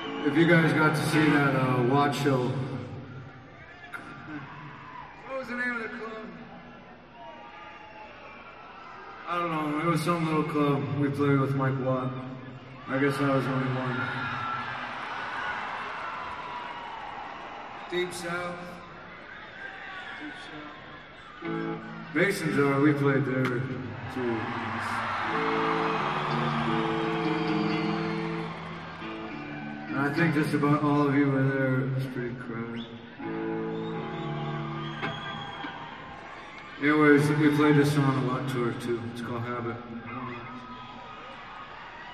If you guys got to see that Watch show. What was the name of the club? I don't know. It was some little club we played with Mike Watt. I guess I was only one. Deep South. Mason Jar, we played there too. And I think just about all of you were there. It was pretty crowded. Anyways, we played this song a lot to her too. It's called Habit.